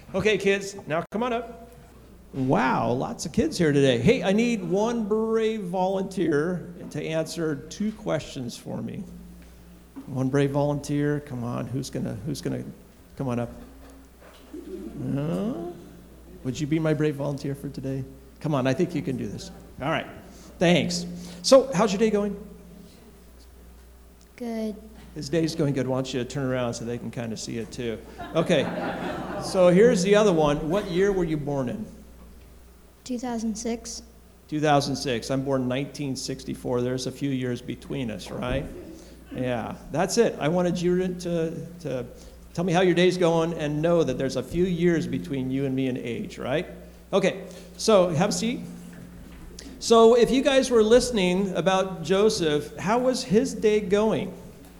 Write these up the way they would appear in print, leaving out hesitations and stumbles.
Okay, kids, now come on up. Wow, lots of kids here today. Hey, I need one brave volunteer to answer 2 questions for me. One brave volunteer. Come on, who's gonna come on up? Would you be my brave volunteer for today? Come on, I think you can do this. All right, thanks. So, how's your day going? Good. His day's going good. Why don't you turn around so they can kind of see it too? Okay, so here's the other one. What year were you born in? 2006. 2006. I'm born in 1964. There's a few years between us, right? Yeah, that's it. I wanted you to tell me how your day's going and know that there's a few years between you and me in age, right? Okay, so have a seat. So if you guys were listening about Joseph, how was his day going?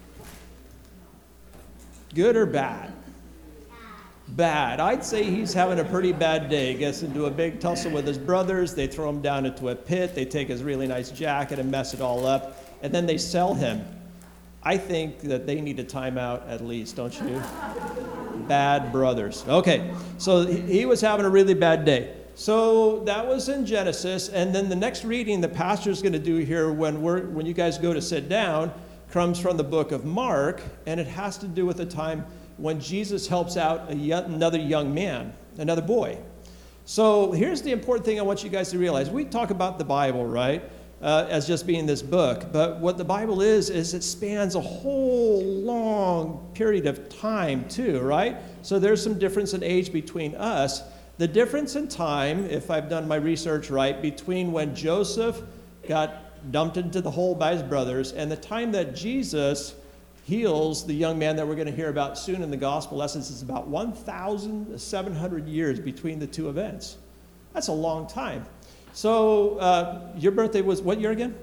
Good or bad? Bad. I'd say he's having a pretty bad day. He gets into a big tussle with his brothers. They throw him down into a pit. They take his really nice jacket and mess it all up. And then they sell him. I think that they need a timeout at least, don't you? Bad brothers. Okay, so he was having a really bad day. So that was in Genesis. And then the next reading the pastor's going to do here when you guys go to sit down comes from the book of Mark, and it has to do with a time when Jesus helps out another young man, another boy. So here's the important thing I want you guys to realize. We talk about the Bible, right, as just being this book, but what the Bible is it spans a whole long period of time too, right? So there's some difference in age between us. The difference in time, if I've done my research right, between when Joseph got dumped into the hole by his brothers and the time that Jesus heals the young man that we're going to hear about soon in the gospel lessons is about 1,700 years between the two events. That's a long time. So your birthday was what year again?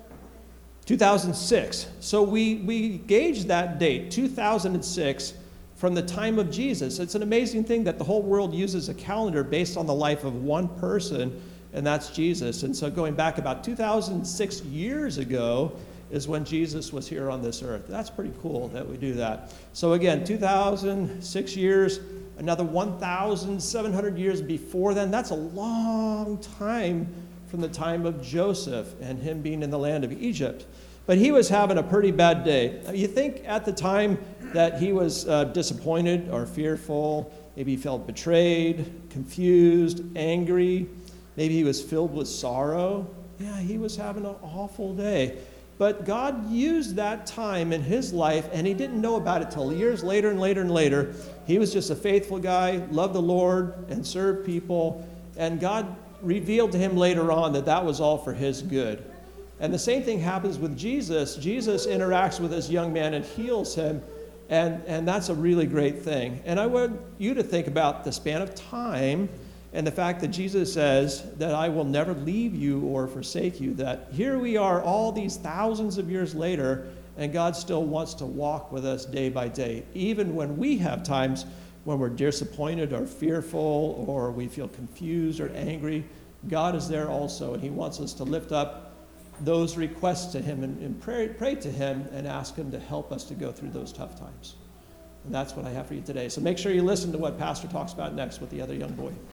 2006. So we gauged that date, 2006, from the time of Jesus. It's an amazing thing that the whole world uses a calendar based on the life of one person, and that's Jesus. And so going back about 2006 years ago is when Jesus was here on this earth. That's pretty cool that we do that. So again, 2006 years, another 1,700 years before then. That's a long time from the time of Joseph and him being in the land of Egypt. But he was having a pretty bad day. You think at the time that he was disappointed or fearful, maybe he felt betrayed, confused, angry, maybe he was filled with sorrow. Yeah, he was having an awful day. But God used that time in his life, and he didn't know about it till years later and later and later. He was just a faithful guy, loved the Lord, and served people. And God revealed to him later on that was all for his good. And the same thing happens with Jesus. Jesus interacts with this young man and heals him, and that's a really great thing. And I want you to think about the span of time and the fact that Jesus says that I will never leave you or forsake you, that here we are all these thousands of years later, and God still wants to walk with us day by day. Even when we have times when we're disappointed or fearful or we feel confused or angry, God is there also, and he wants us to lift up those requests to him and pray to him and ask him to help us to go through those tough times. And that's what I have for you today. So make sure you listen to what Pastor talks about next with the other young boy.